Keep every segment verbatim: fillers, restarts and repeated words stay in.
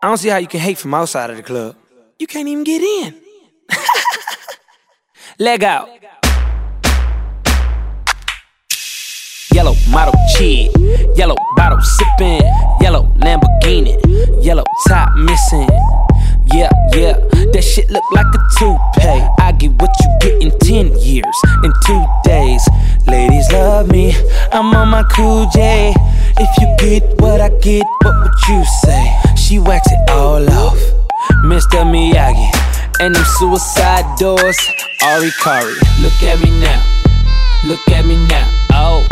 I don't see how you can hate from outside of the club. You can't even get in. Leg out. Yellow model kid, yellow bottle sippin', yellow Lamborghini, yellow top missing. Yeah, yeah, that shit look like a toupee. I get what you get in ten years, in two days. Ladies love me, I'm on my cool J. If you get what I get, what would you say? She wax it all off, Mister Miyagi. And them suicide doors, Ari Kari. Look at me now, look at me now, oh.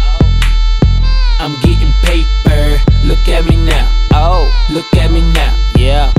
I'm getting paper, look at me now, oh. Look at me now, yeah.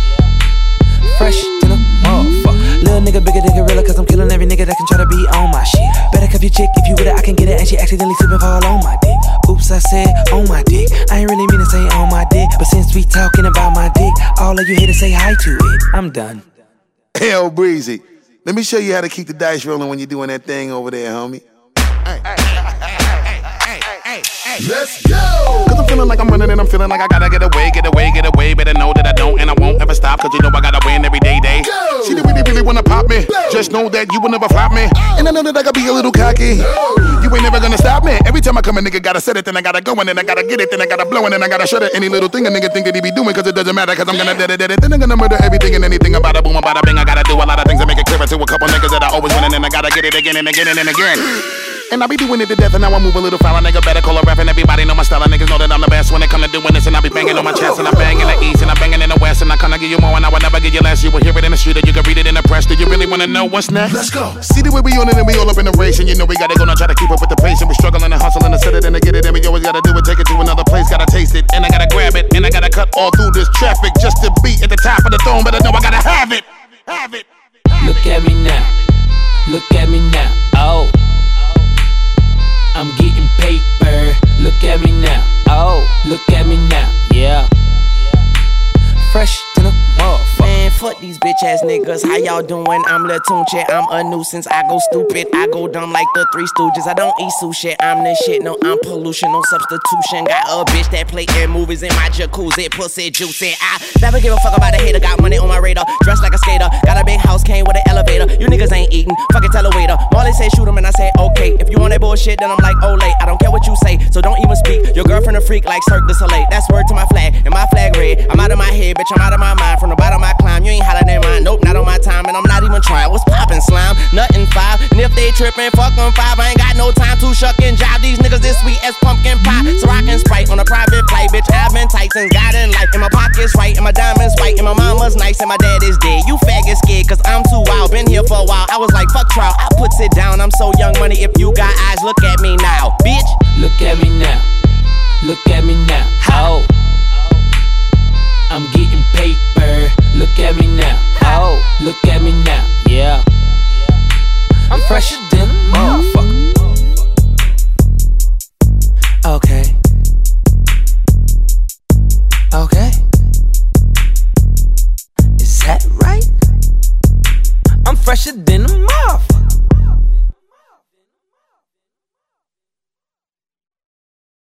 Fresh to the motherfucker. Little nigga bigger than gorilla, cause I'm killing every nigga that can try to be on my shit. Better cuff your chick, if you with it, I can get it. And she accidentally slip and fall on my dick. Oops, I said on my dick. I ain't really mean to say on my dick, but since we talking about my dick, all of you here to say hi to it. I'm done. Hell, Breezy, let me show you how to keep the dice rolling when you're doing that thing over there, homie. Hey, hey, hey, hey, hey, hey, let's go! Cause I'm feeling like I'm running and I'm feeling like I gotta get away, get away, get away. Better know that I don't and I won't ever stop, cause you know I gotta win every day, day. Go! She really, really wanna pop me. Go! Just know that you will never flop me. Oh! And I know that I gotta be a little cocky. Oh! You ain't never gonna stop me. Every time I come a nigga gotta set it, then I gotta go and then I gotta get it, then I gotta blow and then I gotta shut it. Any little thing a nigga think that he be doing, cause it doesn't matter, cause I'm gonna dead it, dead it. Then I'm gonna murder everything and anything about a boom, about a bing. I gotta do a lot of things to make it clearer to a couple niggas that I always win and then I gotta get it again and again and again. And I be doing it to death and now I move a little foul. A nigga better call a rap and everybody know my style. And niggas know that I'm the best when it come to doing this. And I be banging on my chest and I bang in the east and I banging in the west. And I kinda give you more and I will never give you less. You will hear it in the street or you can read it in the press. Do you really wanna know what's next? Let's go. See the way we on it and we all up in the race. And you know we gotta go now try to keep up with the pace. And we struggling and hustling to set it and to get it. And we always gotta do it, take it to another place. Gotta taste it and I gotta grab it. And I gotta cut all through this traffic just to be at the top of the throne. But I know I gotta have it. Have it. Have Look at me now. Look at me now. Oh. I'm getting paper, look at me now, oh, look at me now, yeah. Fresh to the motherfucker. Man, fuck these bitch ass niggas. How y'all doing? I'm Lil Tunche. I'm a nuisance. I go stupid. I go dumb like the Three Stooges. I don't eat sushi. I'm the shit. No, I'm pollution. No substitution. Got a bitch that play in movies in my jacuzzi. Pussy juicy. I never give a fuck about a hater. Got money on my radar. Dressed like a skater. Got a big house. Came with an elevator. You niggas ain't eating. Fucking tell a waiter. Marley say shoot him and I say okay. If you want that bullshit, then I'm like, oh late. I don't care what you say. So don't even speak. Your girlfriend a freak like Cirque du Soleil. That's word to my flag. And my flag red. I'm out of my head, bitch. I'm out of my mind. From the bottom I climb, you ain't hollering in mine. Nope, not on my time, and I'm not even trying. What's poppin', slime? Nothing five. And if they trippin', fuck them five. I ain't got no time to shuck and jive. These niggas this sweet as pumpkin pie. So I can Sprite on a private flight, bitch. I've been tight since God in life. And my pockets right, and my diamonds white, and my mama's nice, and my dad is dead. You faggot scared, cause I'm too wild. Been here for a while. I was like, fuck trial. I puts it down. I'm so young money. If you got eyes, look at me now, bitch. Look at me now. Look at me now. Oh. I'm getting paper, look at me now, oh, look